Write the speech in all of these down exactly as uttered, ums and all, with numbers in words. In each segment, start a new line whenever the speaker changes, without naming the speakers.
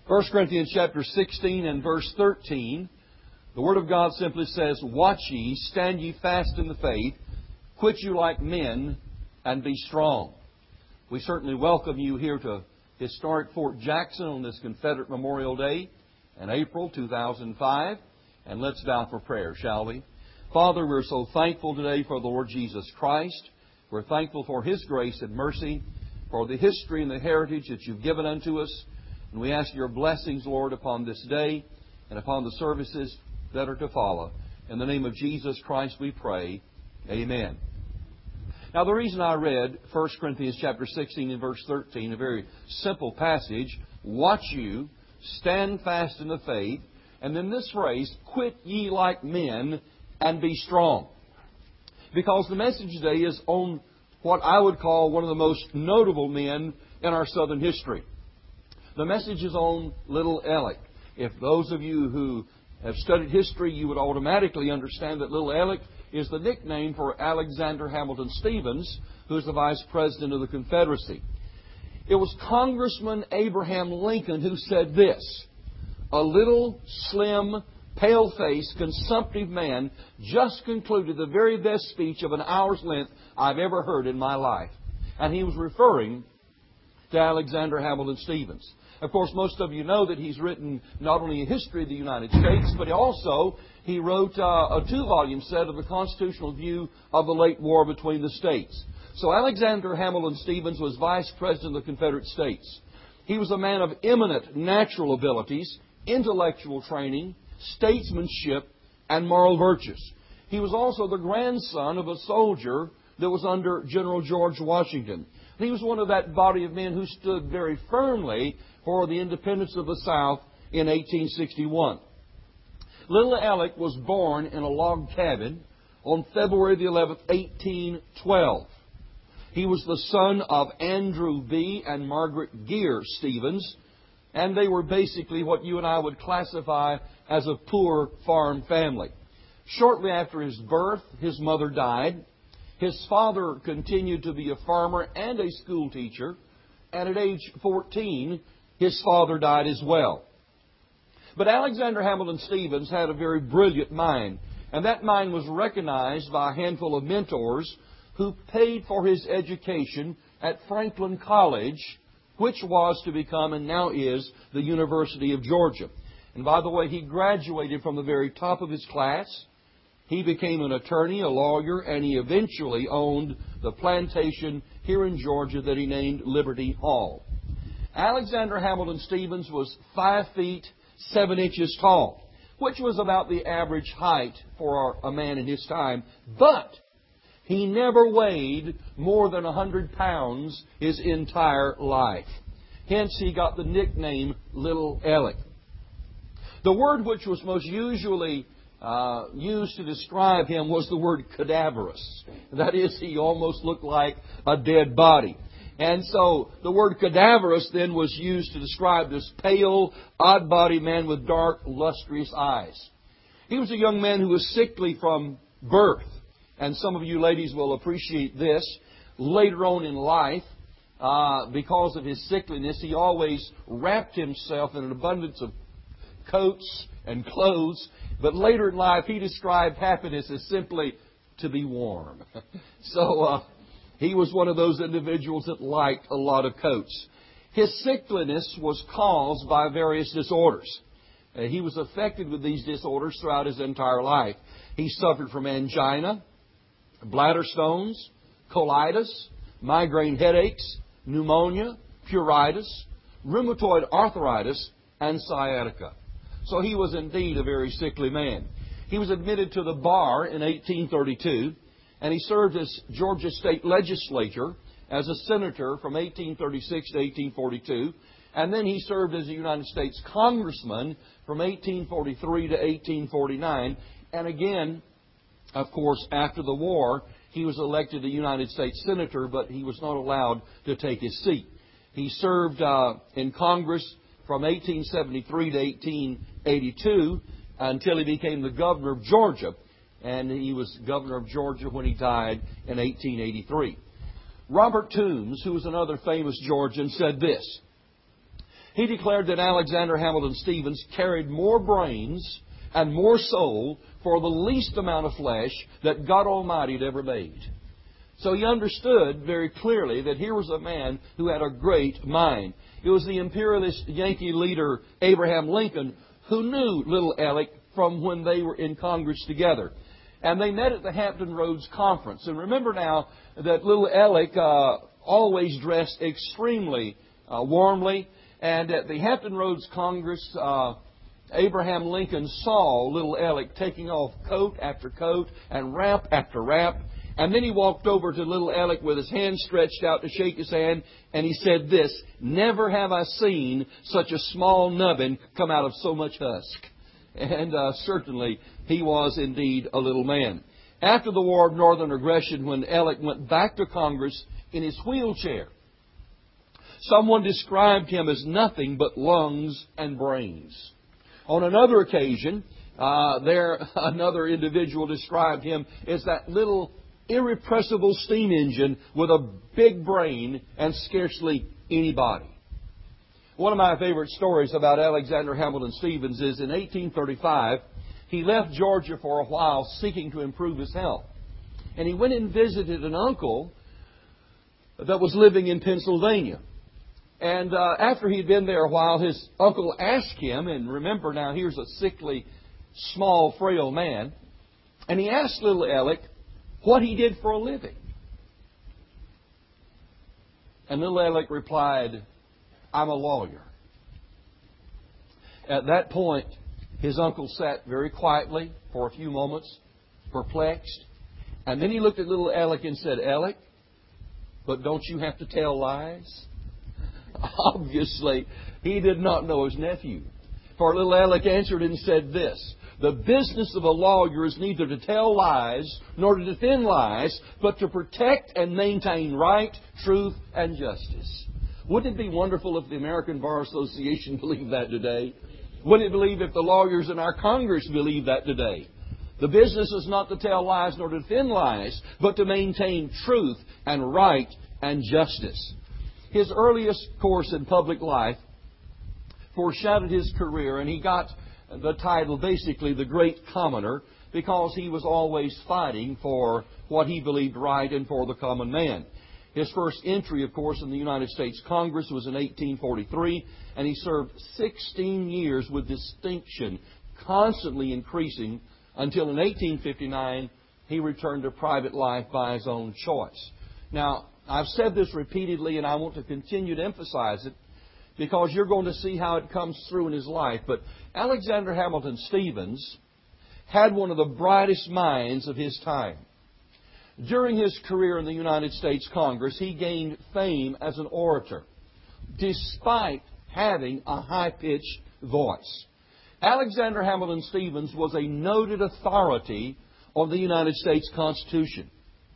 First Corinthians chapter sixteen and verse thirteen, the Word of God simply says, "Watch ye, stand ye fast in the faith, quit you like men, and be strong." We certainly welcome you here to historic Fort Jackson on this Confederate Memorial Day in April two thousand five. And let's bow for prayer, shall we? Father, we're so thankful today for the Lord Jesus Christ. We're thankful for His grace and mercy, for the history and the heritage that You've given unto us. And we ask Your blessings, Lord, upon this day and upon the services that are to follow. In the name of Jesus Christ we pray. Amen. Now, the reason I read First Corinthians chapter sixteen and verse thirteen, a very simple passage, "Watch you, stand fast in the faith," and then this phrase, "Quit ye like men, and be strong." Because the message today is on what I would call one of the most notable men in our Southern history. The message is on Little Ellick. If those of you who have studied history, you would automatically understand that Little Ellick is the nickname for Alexander Hamilton Stephens, who is the Vice President of the Confederacy. It was Congressman Abraham Lincoln who said this: "A little, slim, pale-faced, consumptive man just concluded the very best speech of an hour's length I've ever heard in my life." And he was referring to Alexander Hamilton Stephens. Of course, most of you know that he's written not only a history of the United States, but also he wrote uh, a two-volume set of the constitutional view of the late war between the states. So Alexander Hamilton Stephens was Vice President of the Confederate States. He was a man of eminent natural abilities, intellectual training, statesmanship, and moral virtues. He was also the grandson of a soldier that was under General George Washington. He was one of that body of men who stood very firmly for the independence of the South in eighteen sixty-one. Little Ellick was born in a log cabin on February the eleventh, eighteen twelve. He was the son of Andrew B. and Margaret Gear Stephens, and they were basically what you and I would classify as a poor farm family. Shortly after his birth, his mother died. His father continued to be a farmer and a school teacher, and at age fourteen, his father died as well. But Alexander Hamilton Stephens had a very brilliant mind, and that mind was recognized by a handful of mentors who paid for his education at Franklin College, which was to become and now is the University of Georgia. And by the way, he graduated from the very top of his class. He became an attorney, a lawyer, and he eventually owned the plantation here in Georgia that he named Liberty Hall. Alexander Hamilton Stephens was five feet seven inches tall, which was about the average height for a man in his time. But he never weighed more than one hundred pounds his entire life. Hence, he got the nickname Little Ellick. The word which was most usually uh, used to describe him was the word cadaverous. That is, he almost looked like a dead body. And so the word cadaverous then was used to describe this pale, odd-bodied man with dark, lustrous eyes. He was a young man who was sickly from birth. And some of you ladies will appreciate this. Later on in life, uh, because of his sickliness, he always wrapped himself in an abundance of coats and clothes. But later in life, he described happiness as simply to be warm. so uh, he was one of those individuals that liked a lot of coats. His sickliness was caused by various disorders. Uh, he was affected with these disorders throughout his entire life. He suffered from angina, bladder stones, colitis, migraine headaches, pneumonia, pruritus, rheumatoid arthritis, and sciatica. So he was indeed a very sickly man. He was admitted to the bar in eighteen thirty-two, and he served as Georgia State Legislature as a senator from eighteen thirty-six to eighteen forty-two, and then he served as a United States Congressman from eighteen forty-three to eighteen forty-nine, and again, of course, after the war, he was elected a United States Senator, but he was not allowed to take his seat. He served uh, in Congress from eighteen seventy-three to eighteen eighty-two until he became the governor of Georgia. And he was governor of Georgia when he died in eighteen eighty-three. Robert Toombs, who was another famous Georgian, said this: He declared that Alexander Hamilton Stevens carried more brains and more soul for the least amount of flesh that God Almighty had ever made. So he understood very clearly that here was a man who had a great mind. It was the imperialist Yankee leader Abraham Lincoln who knew little Alec from when they were in Congress together. And they met at the Hampton Roads Conference. And remember now that little Alec uh, always dressed extremely uh, warmly. And at the Hampton Roads Congress, uh, Abraham Lincoln saw little Alec taking off coat after coat and wrap after wrap. And then he walked over to little Alec with his hand stretched out to shake his hand, and he said this, "Never have I seen such a small nubbin come out of so much husk." And uh, certainly he was indeed a little man. After the War of Northern Aggression, when Alec went back to Congress in his wheelchair, someone described him as nothing but lungs and brains. On another occasion, uh, there another individual described him as that little irrepressible steam engine with a big brain and scarcely any body. One of my favorite stories about Alexander Hamilton Stevens is in eighteen thirty-five, he left Georgia for a while seeking to improve his health. And he went and visited an uncle that was living in Pennsylvania. And uh, after he'd been there a while, his uncle asked him, and remember now, here's a sickly, small, frail man, and he asked little Alec what he did for a living. And little Alec replied, "I'm a lawyer." At that point, his uncle sat very quietly for a few moments, perplexed. And then he looked at little Alec and said, "Alec, but don't you have to tell lies?" Obviously, he did not know his nephew. For little Alec answered and said this, "The business of a lawyer is neither to tell lies nor to defend lies, but to protect and maintain right, truth, and justice." Wouldn't it be wonderful if the American Bar Association believed that today? Wouldn't it believe if the lawyers in our Congress believed that today? The business is not to tell lies nor to defend lies, but to maintain truth and right and justice. His earliest course in public life foreshadowed his career, and he got the title, basically, the Great Commoner, because he was always fighting for what he believed right and for the common man. His first entry, of course, in the United States Congress was in eighteen forty-three, and he served sixteen years with distinction, constantly increasing, until in eighteen fifty-nine he returned to private life by his own choice. Now, I've said this repeatedly, and I want to continue to emphasize it, because you're going to see how it comes through in his life. But Alexander Hamilton Stevens had one of the brightest minds of his time. During his career in the United States Congress, he gained fame as an orator, despite having a high-pitched voice. Alexander Hamilton Stevens was a noted authority on the United States Constitution.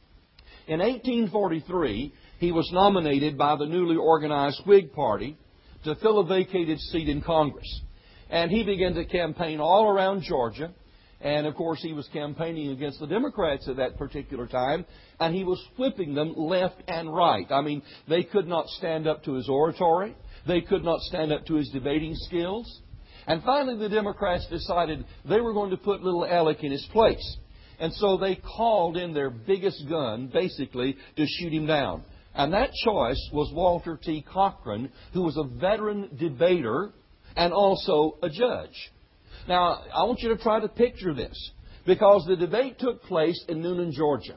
In eighteen forty-three, he was nominated by the newly organized Whig Party to fill a vacated seat in Congress. And he began to campaign all around Georgia. And, of course, he was campaigning against the Democrats at that particular time. And he was whipping them left and right. I mean, they could not stand up to his oratory. They could not stand up to his debating skills. And finally, the Democrats decided they were going to put little Alec in his place. And so they called in their biggest gun, basically, to shoot him down. And that choice was Walter T. Cochran, who was a veteran debater and also a judge. Now, I want you to try to picture this, because the debate took place in Newnan, Georgia.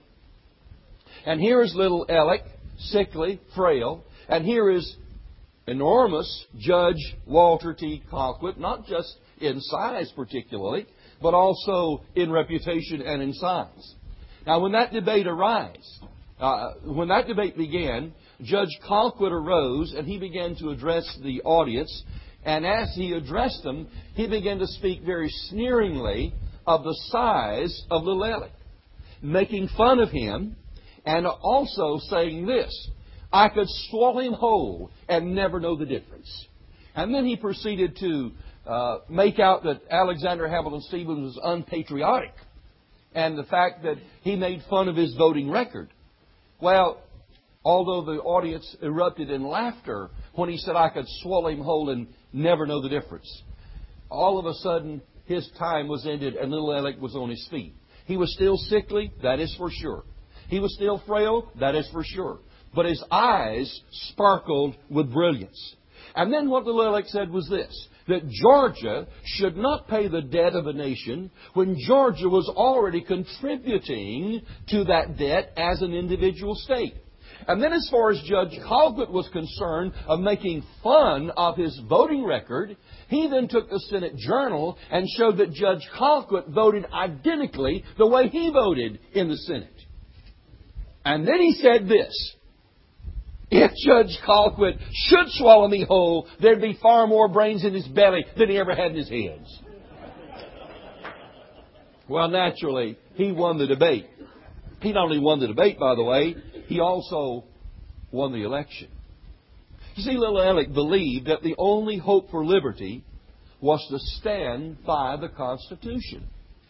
And here is little Alec, sickly, frail, and here is enormous Judge Walter T. Cochran, not just in size particularly, but also in reputation and in size. Now, when that debate arose, uh, when that debate began, Judge Colquitt arose and he began to address the audience. And as he addressed them, he began to speak very sneeringly of the size of little Alec, making fun of him, and also saying this, "I could swallow him whole and never know the difference." And then he proceeded to uh, make out that Alexander Hamilton Stevens was unpatriotic, and the fact that he made fun of his voting record. Well, although the audience erupted in laughter, when he said I could swallow him whole and never know the difference. All of a sudden, his time was ended and little Alec was on his feet. He was still sickly, that is for sure. He was still frail, that is for sure. But his eyes sparkled with brilliance. And then what little Alec said was this, that Georgia should not pay the debt of a nation when Georgia was already contributing to that debt as an individual state. And then as far as Judge Colquitt was concerned of making fun of his voting record, he then took the Senate Journal and showed that Judge Colquitt voted identically the way he voted in the Senate. And then he said this, if Judge Colquitt should swallow me whole, there'd be far more brains in his belly than he ever had in his head. Well, naturally, he won the debate. He not only won the debate, by the way, he also won the election. You see, little Alec believed that the only hope for liberty was to stand by the Constitution.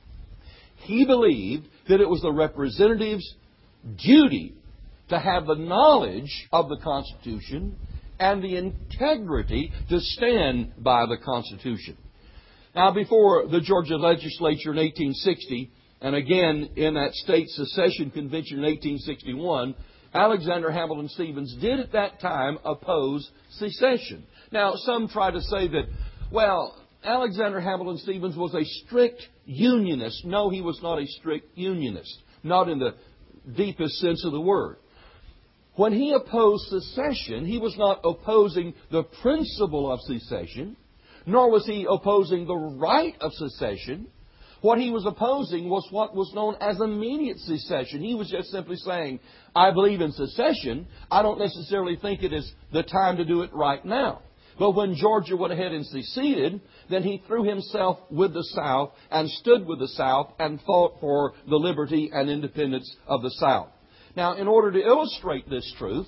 He believed that it was the representative's duty to have the knowledge of the Constitution and the integrity to stand by the Constitution. Now, before the Georgia legislature in eighteen sixty, and again in that state secession convention in eighteen sixty-one, Alexander Hamilton Stephens did at that time oppose secession. Now, some try to say that, well, Alexander Hamilton Stephens was a strict Unionist. No, he was not a strict Unionist, not in the deepest sense of the word. When he opposed secession, he was not opposing the principle of secession, nor was he opposing the right of secession. What he was opposing was what was known as immediate secession. He was just simply saying, I believe in secession. I don't necessarily think it is the time to do it right now. But when Georgia went ahead and seceded, then he threw himself with the South and stood with the South and fought for the liberty and independence of the South. Now, in order to illustrate this truth,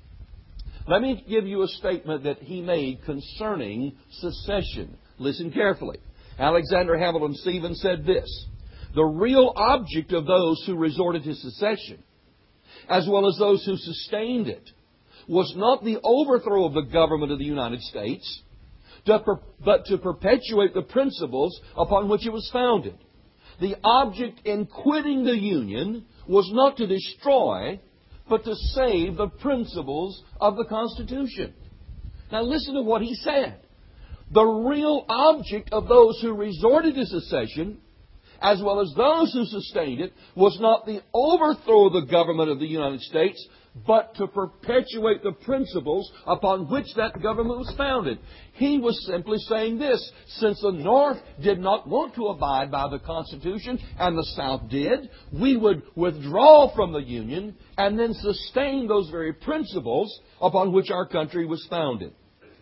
let me give you a statement that he made concerning secession. Listen carefully. Alexander Hamilton Stephens said this, the real object of those who resorted to secession, as well as those who sustained it, was not the overthrow of the government of the United States, but to perpetuate the principles upon which it was founded. The object in quitting the Union was not to destroy, but to save the principles of the Constitution. Now listen to what he said. The real object of those who resorted to secession, as well as those who sustained it, was not the overthrow of the government of the United States, but to perpetuate the principles upon which that government was founded. He was simply saying this, since the North did not want to abide by the Constitution, and the South did, we would withdraw from the Union and then sustain those very principles upon which our country was founded.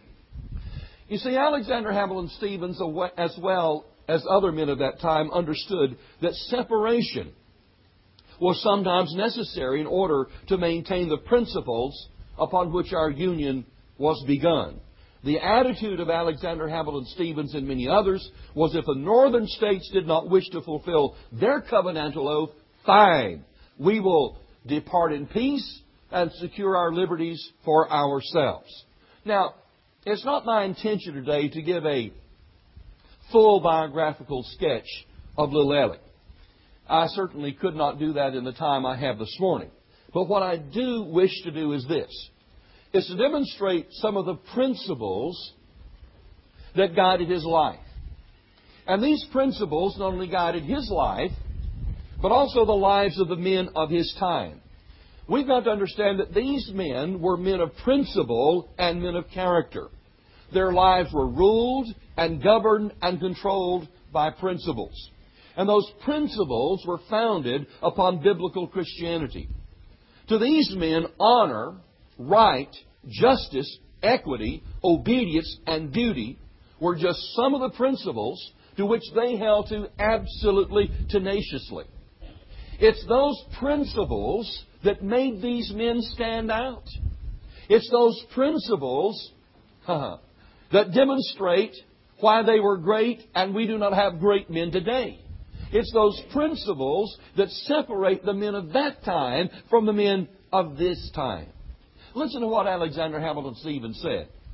You see, Alexander Hamilton Stephens, as well as other men of that time, understood that separation was sometimes necessary in order to maintain the principles upon which our Union was begun. The attitude of Alexander Hamilton Stephens and many others was if the northern states did not wish to fulfill their covenantal oath, fine, we will depart in peace and secure our liberties for ourselves. Now, it's not my intention today to give a full biographical sketch of little Alec. I certainly could not do that in the time I have this morning. But what I do wish to do is this, is to demonstrate some of the principles that guided his life. And these principles not only guided his life, but also the lives of the men of his time. We've got to understand that these men were men of principle and men of character. Their lives were ruled and governed and controlled by principles. And those principles were founded upon biblical Christianity. To these men, honor, right, justice, equity, obedience, and duty were just some of the principles to which they held to absolutely tenaciously. It's those principles that made these men stand out. It's those principles that demonstrate why they were great and we do not have great men today. It's those principles that separate the men of that time from the men of this time. Listen to what Alexander Hamilton Stephens said.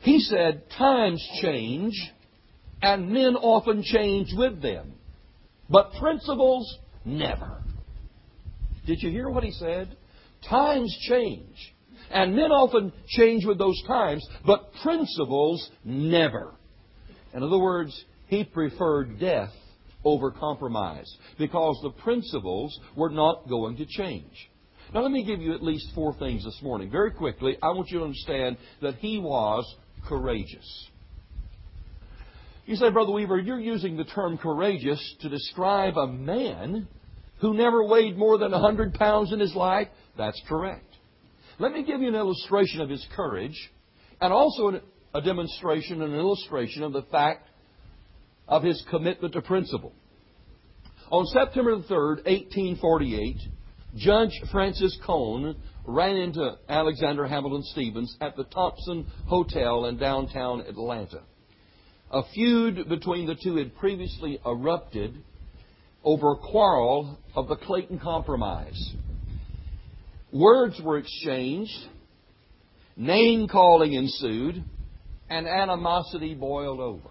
He said, times change, and men often change with them. But principles, never. Did you hear what he said? Times change, and men often change with those times, but principles, never. In other words, he preferred death over compromise because the principles were not going to change. Now let me give you at least four things this morning. Very quickly, I want you to understand that he was courageous. You say, Brother Weaver, you're using the term courageous to describe a man who never weighed more than one hundred pounds in his life. That's correct. Let me give you an illustration of his courage and also a demonstration, an illustration of the fact of his commitment to principle. On September the third, eighteen forty-eight, Judge Francis Cone ran into Alexander Hamilton Stevens at the Thompson Hotel in downtown Atlanta. A feud between the two had previously erupted over a quarrel of the Clayton Compromise. Words were exchanged, name-calling ensued, and animosity boiled over.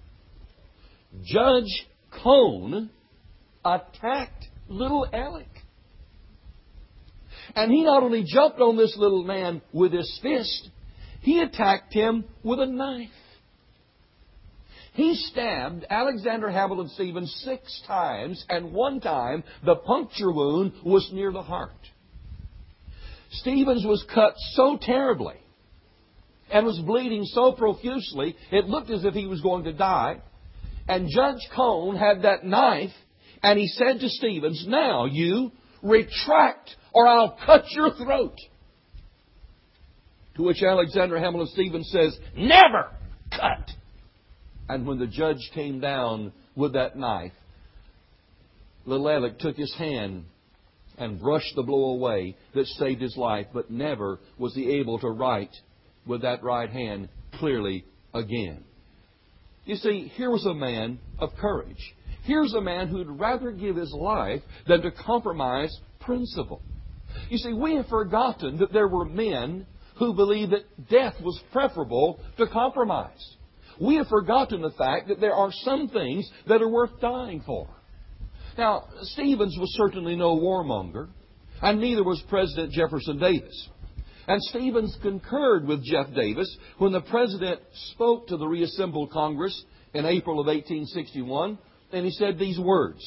Judge Cone attacked little Alec. And he not only jumped on this little man with his fist, he attacked him with a knife. He stabbed Alexander Hamilton Stevens six times, and one time the puncture wound was near the heart. Stevens was cut so terribly and was bleeding so profusely, it looked as if he was going to die. And Judge Cone had that knife, and he said to Stevens, "Now you retract or I'll cut your throat." To which Alexander Hamilton Stevens says, "Never cut." And when the judge came down with that knife, little Alec took his hand and brushed the blow away that saved his life, but never was he able to write with that right hand clearly again. You see, here was a man of courage. Here's a man who'd rather give his life than to compromise principle. You see, we have forgotten that there were men who believed that death was preferable to compromise. We have forgotten the fact that there are some things that are worth dying for. Now, Stevens was certainly no warmonger, and neither was President Jefferson Davis. And Stevens concurred with Jeff Davis when the President spoke to the reassembled Congress in April of eighteen sixty-one, and he said these words: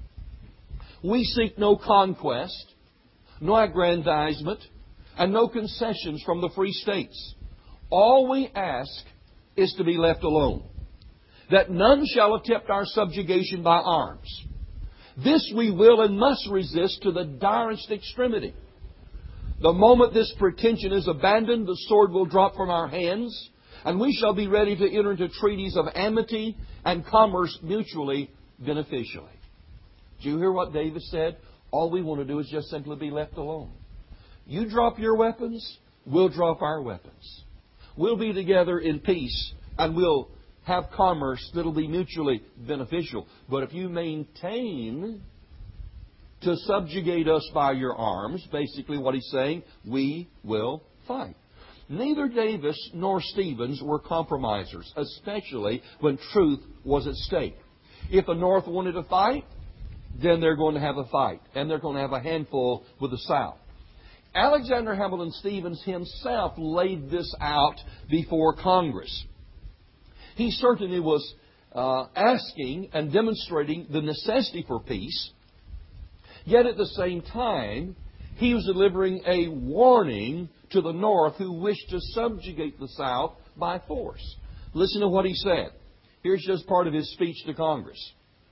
"We seek no conquest, no aggrandizement, and no concessions from the free states. All we ask is to be left alone, that none shall attempt our subjugation by arms. This we will and must resist to the direst extremity. The moment this pretension is abandoned, the sword will drop from our hands, and we shall be ready to enter into treaties of amity and commerce mutually beneficially." Do you hear what Davis said? All we want to do is just simply be left alone. You drop your weapons, we'll drop our weapons. We'll be together in peace, and we'll have commerce that'll be mutually beneficial. But if you maintain to subjugate us by your arms, basically what he's saying, we will fight. Neither Davis nor Stevens were compromisers, especially when truth was at stake. If the North wanted to fight, then they're going to have a fight, and they're going to have a handful with the South. Alexander Hamilton Stevens himself laid this out before Congress. He certainly was uh, asking and demonstrating the necessity for peace, yet at the same time, he was delivering a warning to the North who wished to subjugate the South by force. Listen to what he said. Here's just part of his speech to Congress.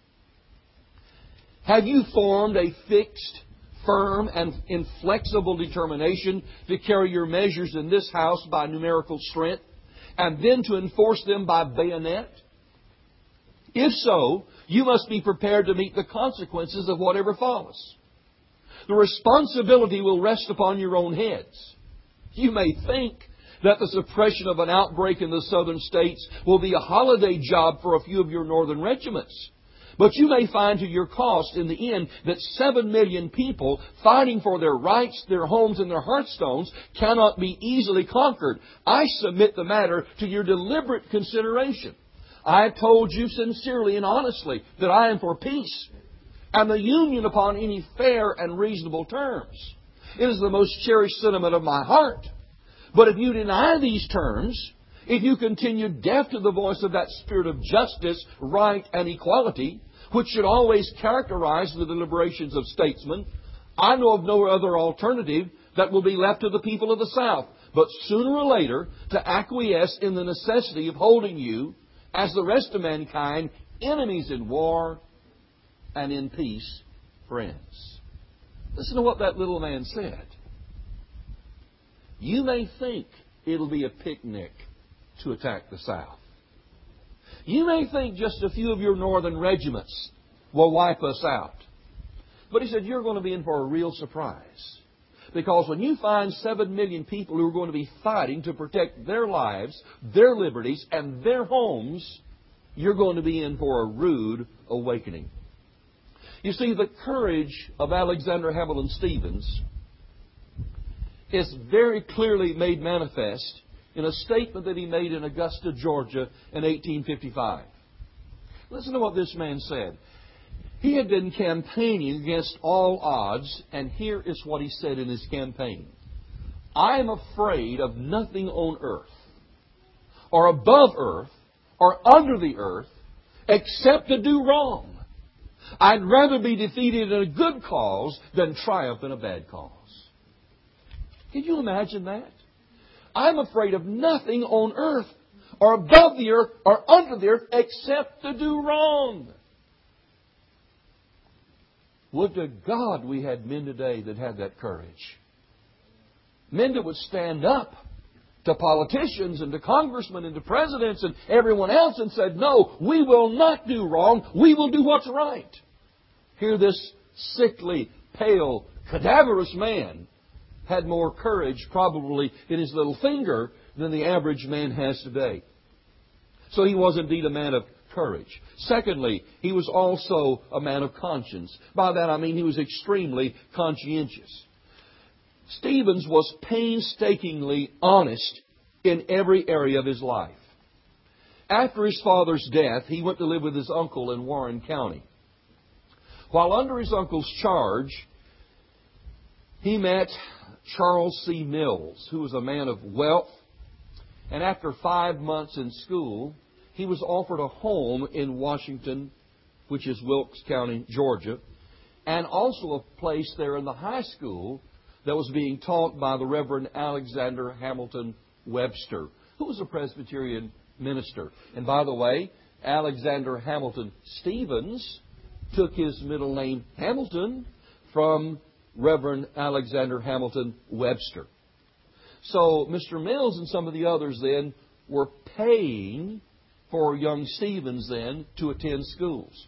"Have you formed a fixed, firm, and inflexible determination to carry your measures in this House by numerical strength, and then to enforce them by bayonet? If so, you must be prepared to meet the consequences of whatever follows. The responsibility will rest upon your own heads. You may think that the suppression of an outbreak in the southern states will be a holiday job for a few of your northern regiments. But you may find to your cost in the end that seven million people fighting for their rights, their homes, and their hearthstones cannot be easily conquered. I submit the matter to your deliberate consideration. I have told you sincerely and honestly that I am for peace and the union upon any fair and reasonable terms. It is the most cherished sentiment of my heart. But if you deny these terms, if you continue deaf to the voice of that spirit of justice, right, and equality, which should always characterize the deliberations of statesmen, I know of no other alternative that will be left to the people of the South, but sooner or later to acquiesce in the necessity of holding you, as the rest of mankind, enemies in war and in peace, friends. Listen to what that little man said. You may think it'll be a picnic to attack the South. You may think just a few of your northern regiments will wipe us out. But he said, you're going to be in for a real surprise. Because when you find seven million people who are going to be fighting to protect their lives, their liberties, and their homes, you're going to be in for a rude awakening. You see, the courage of Alexander Hamilton Stevens is very clearly made manifest in a statement that he made in Augusta, Georgia in eighteen fifty-five. Listen to what this man said. He had been campaigning against all odds, and here is what he said in his campaign. I am afraid of nothing on earth, or above earth, or under the earth, except to do wrong. I'd rather be defeated in a good cause than triumph in a bad cause. Can you imagine that? I'm afraid of nothing on earth, or above the earth, or under the earth, except to do wrong. Would to God we had men today that had that courage. Men that would stand up to politicians and to congressmen and to presidents and everyone else and said, no, we will not do wrong. We will do what's right. Here this sickly, pale, cadaverous man had more courage probably in his little finger than the average man has today. So he was indeed a man of courage. Secondly, he was also a man of conscience. By that I mean he was extremely conscientious. Stevens was painstakingly honest in every area of his life. After his father's death, he went to live with his uncle in Warren County. While under his uncle's charge, he met Charles C. Mills, who was a man of wealth. And after five months in school, he was offered a home in Washington, which is Wilkes County, Georgia, and also a place there in the high school that was being taught by the Reverend Alexander Hamilton Webster, who was a Presbyterian minister. And by the way, Alexander Hamilton Stevens took his middle name Hamilton from Reverend Alexander Hamilton Webster. So Mister Mills and some of the others then were paying for young Stevens then to attend schools.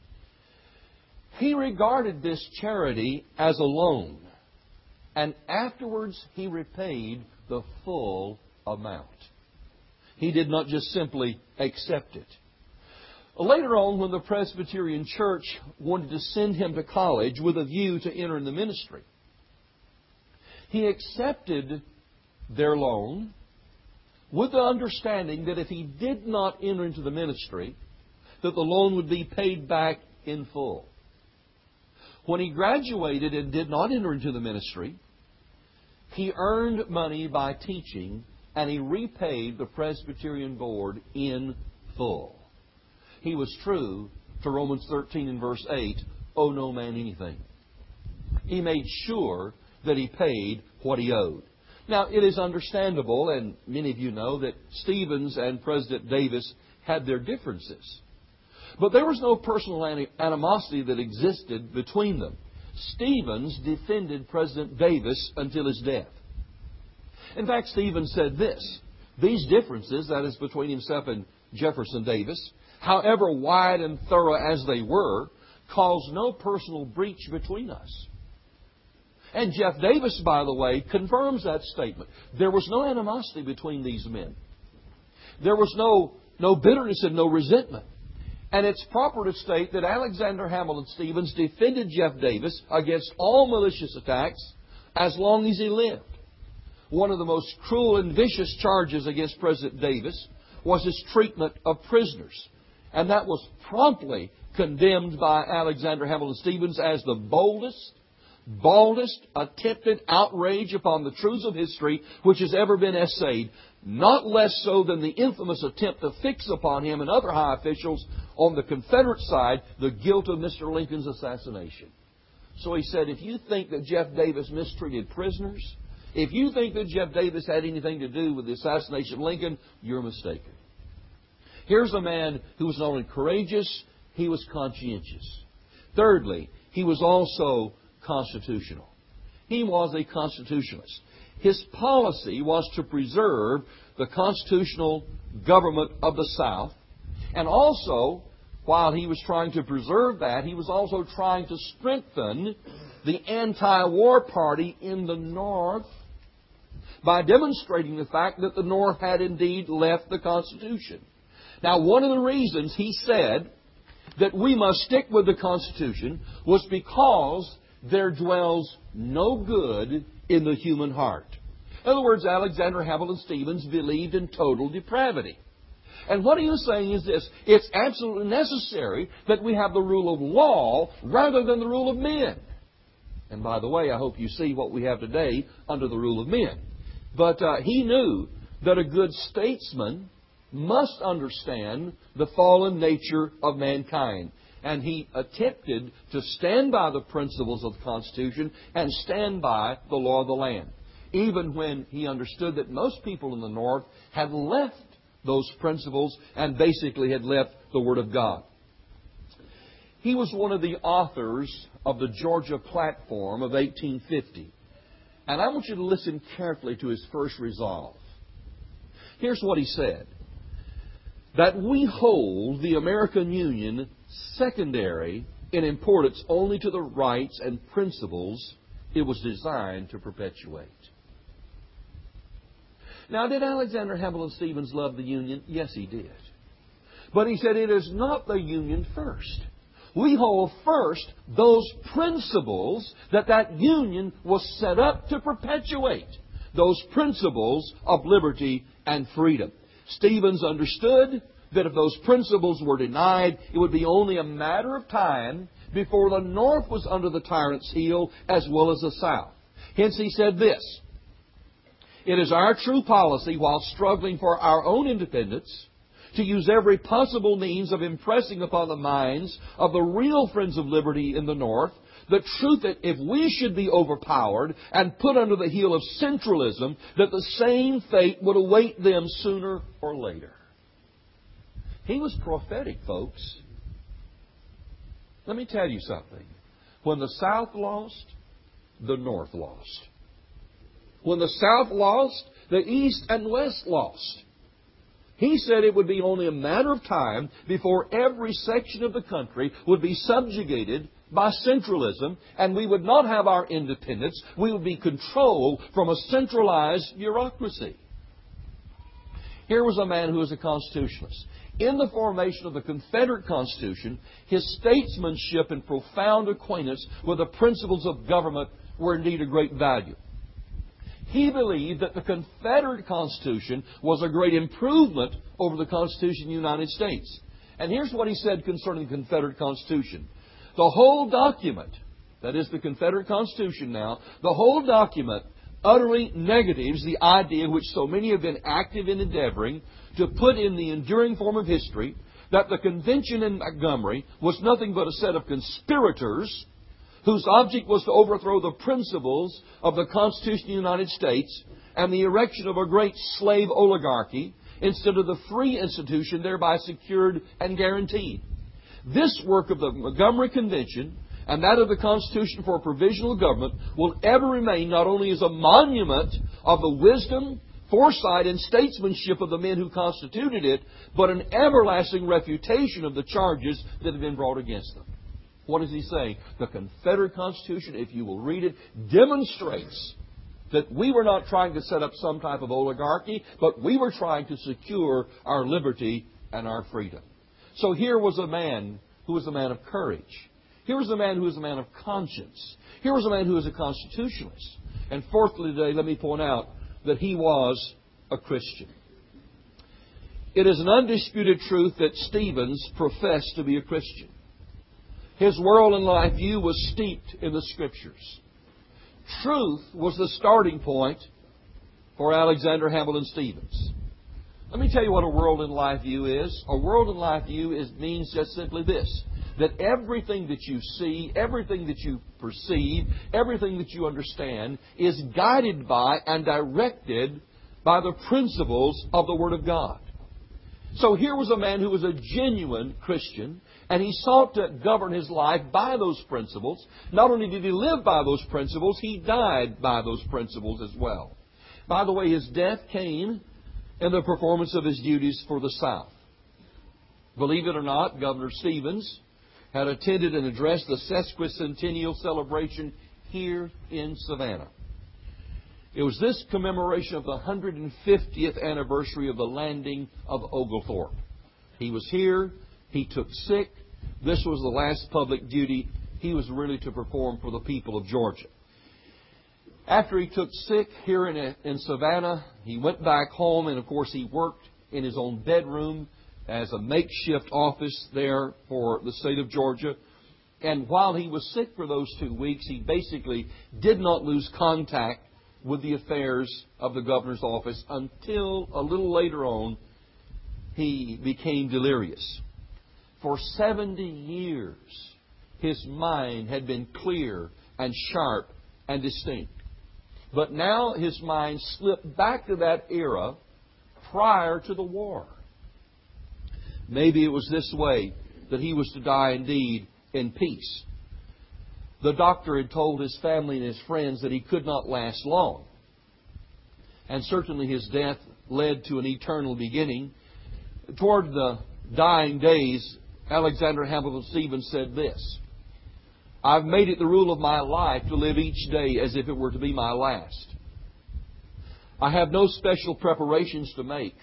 He regarded this charity as a loan, and afterwards he repaid the full amount. He did not just simply accept it. Later on, when the Presbyterian Church wanted to send him to college with a view to enter in the ministry, he accepted their loan with the understanding that if he did not enter into the ministry, that the loan would be paid back in full. When he graduated and did not enter into the ministry, he earned money by teaching, and he repaid the Presbyterian Board in full. He was true to Romans thirteen and verse eight, owe no man anything. He made sure that he paid what he owed. Now, it is understandable, and many of you know, that Stevens and President Davis had their differences. But there was no personal animosity that existed between them. Stevens defended President Davis until his death. In fact, Stevens said this: these differences, that is between himself and Jefferson Davis, however wide and thorough as they were, caused no personal breach between us. And Jeff Davis, by the way, confirms that statement. There was no animosity between these men. There was no, no bitterness and no resentment. And it's proper to state that Alexander Hamilton Stevens defended Jeff Davis against all malicious attacks as long as he lived. One of the most cruel and vicious charges against President Davis was his treatment of prisoners. And that was promptly condemned by Alexander Hamilton Stevens as the boldest, baldest attempted outrage upon the truths of history which has ever been essayed, not less so than the infamous attempt to fix upon him and other high officials on the Confederate side the guilt of Mister Lincoln's assassination. So he said, if you think that Jeff Davis mistreated prisoners, if you think that Jeff Davis had anything to do with the assassination of Lincoln, you're mistaken. Here's a man who was not only courageous, he was conscientious. Thirdly, he was also constitutional. He was a constitutionalist. His policy was to preserve the constitutional government of the South. And also, while he was trying to preserve that, he was also trying to strengthen the anti-war party in the North by demonstrating the fact that the North had indeed left the Constitution. Now, one of the reasons he said that we must stick with the Constitution was because there dwells no good in the human heart. In other words, Alexander Hamilton Stevens believed in total depravity. And what he was saying is this: it's absolutely necessary that we have the rule of law rather than the rule of men. And by the way, I hope you see what we have today under the rule of men. But uh, he knew that a good statesman must understand the fallen nature of mankind. And he attempted to stand by the principles of the Constitution and stand by the law of the land, even when he understood that most people in the North had left those principles and basically had left the Word of God. He was one of the authors of the Georgia Platform of eighteen fifty. And I want you to listen carefully to his first resolve. Here's what he said: that we hold the American Union secondary in importance only to the rights and principles it was designed to perpetuate. Now, did Alexander Hamilton Stevens love the Union? Yes, he did. But he said it is not the Union first. We hold first those principles that that Union was set up to perpetuate. Those principles of liberty and freedom. Stevens understood that if those principles were denied, it would be only a matter of time before the North was under the tyrant's heel as well as the South. Hence he said this: it is our true policy, while struggling for our own independence, to use every possible means of impressing upon the minds of the real friends of liberty in the North the truth that if we should be overpowered and put under the heel of centralism, that the same fate would await them sooner or later. He was prophetic, folks. Let me tell you something. When the South lost, the North lost. When the South lost, the East and West lost. He said it would be only a matter of time before every section of the country would be subjugated by centralism, and we would not have our independence. We would be controlled from a centralized bureaucracy. Here was a man who was a constitutionalist. In the formation of the Confederate Constitution, his statesmanship and profound acquaintance with the principles of government were indeed of great value. He believed that the Confederate Constitution was a great improvement over the Constitution of the United States. And here's what he said concerning the Confederate Constitution. The whole document, that is the Confederate Constitution now, the whole document utterly negatives the idea which so many have been active in endeavoring to put in the enduring form of history, that the convention in Montgomery was nothing but a set of conspirators whose object was to overthrow the principles of the Constitution of the United States and the erection of a great slave oligarchy instead of the free institution thereby secured and guaranteed. This work of the Montgomery Convention and that of the Constitution for a Provisional Government will ever remain not only as a monument of the wisdom, foresight, and statesmanship of the men who constituted it, but an everlasting refutation of the charges that have been brought against them. What does he say? The Confederate Constitution, if you will read it, demonstrates that we were not trying to set up some type of oligarchy, but we were trying to secure our liberty and our freedom. So here was a man who was a man of courage. Here was a man who was a man of conscience. Here was a man who was a constitutionalist. And fourthly today, let me point out that he was a Christian. It is an undisputed truth that Stevens professed to be a Christian. His world and life view was steeped in the Scriptures. Truth was the starting point for Alexander Hamilton Stevens. Let me tell you what a world and life view is. A world and life view is, means just simply this: that everything that you see, everything that you perceive, everything that you understand is guided by and directed by the principles of the Word of God. So here was a man who was a genuine Christian, and he sought to govern his life by those principles. Not only did he live by those principles, he died by those principles as well. By the way, his death came in the performance of his duties for the South. Believe it or not, Governor Stevens had attended and addressed the sesquicentennial celebration here in Savannah. It was this commemoration of the one hundred fiftieth anniversary of the landing of Oglethorpe. He was here. He took sick. This was the last public duty he was really to perform for the people of Georgia. After he took sick here in, in Savannah, he went back home, and of course he worked in his own bedroom as a makeshift office there for the state of Georgia. And while he was sick for those two weeks, he basically did not lose contact with the affairs of the governor's office until a little later on he became delirious. For seventy years, his mind had been clear and sharp and distinct. But now his mind slipped back to that era prior to the war. Maybe it was this way that he was to die indeed in peace. The doctor had told his family and his friends that he could not last long. And certainly his death led to an eternal beginning. Toward the dying days, Alexander Hamilton Stevens said this: "I've made it the rule of my life to live each day as if it were to be my last. I have no special preparations to make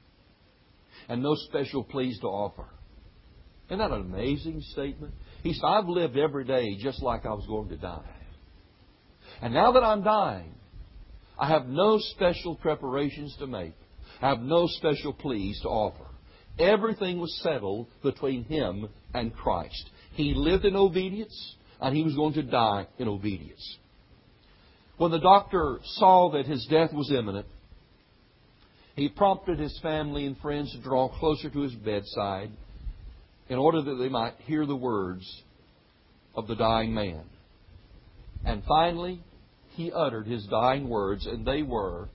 and no special pleas to offer." Isn't that an amazing statement? He said, "I've lived every day just like I was going to die. And now that I'm dying, I have no special preparations to make. I have no special pleas to offer." Everything was settled between him and Christ. He lived in obedience, and he was going to die in obedience. When the doctor saw that his death was imminent, he prompted his family and friends to draw closer to his bedside in order that they might hear the words of the dying man. And finally, he uttered his dying words, and they were,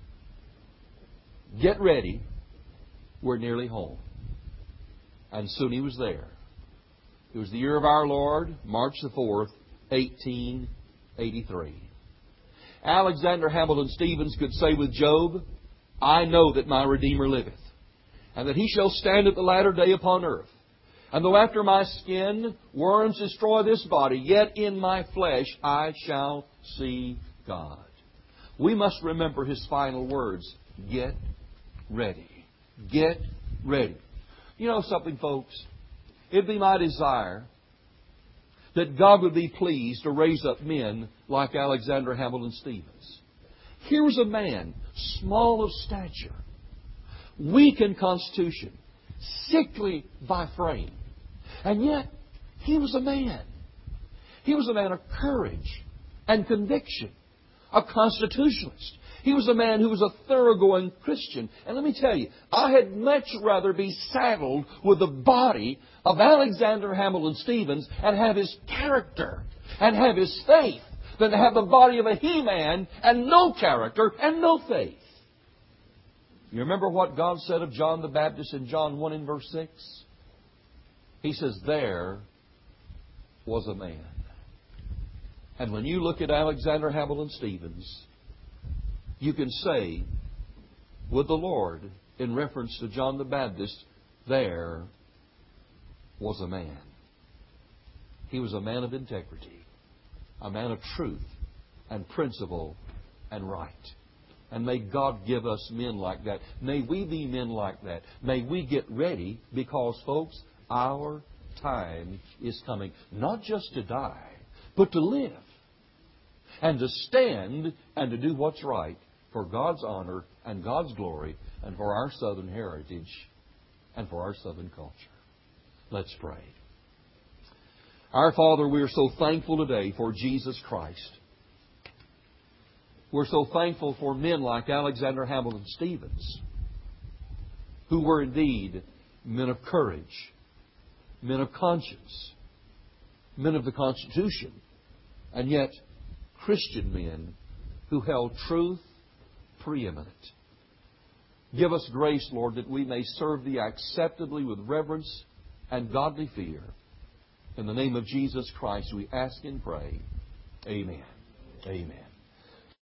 "Get ready, we're nearly home." And soon he was there. It was the year of our Lord, March the fourth, eighteen eighty-three. Alexander Hamilton Stevens could say with Job, "I know that my Redeemer liveth, and that He shall stand at the latter day upon earth. And though after my skin worms destroy this body, yet in my flesh I shall see God." We must remember his final words: get ready. Get ready. You know something, folks? It'd be my desire that God would be pleased to raise up men like Alexander Hamilton Stevens. Here was a man, small of stature, weak in constitution, sickly by frame. And yet, he was a man. He was a man of courage and conviction, a constitutionalist. He was a man who was a thoroughgoing Christian. And let me tell you, I had much rather be saddled with the body of Alexander Hamilton Stevens and have his character and have his faith than to have the body of a he-man and no character and no faith. You remember what God said of John the Baptist in John one and verse six? He says, "There was a man." And when you look at Alexander Hamilton Stevens, you can say with the Lord, in reference to John the Baptist, "There was a man." He was a man of integrity, a man of truth and principle and right. And may God give us men like that. May we be men like that. May we get ready because, folks, our time is coming. Not just to die, but to live. And to stand and to do what's right for God's honor and God's glory and for our Southern heritage and for our Southern culture. Let's pray. Our Father, we are so thankful today for Jesus Christ. We're so thankful for men like Alexander Hamilton Stevens, who were indeed men of courage, men of conscience, men of the Constitution, and yet Christian men who held truth preeminent. Give us grace, Lord, that we may serve Thee acceptably with reverence and godly fear. In the name of Jesus Christ we ask and pray. Amen. Amen.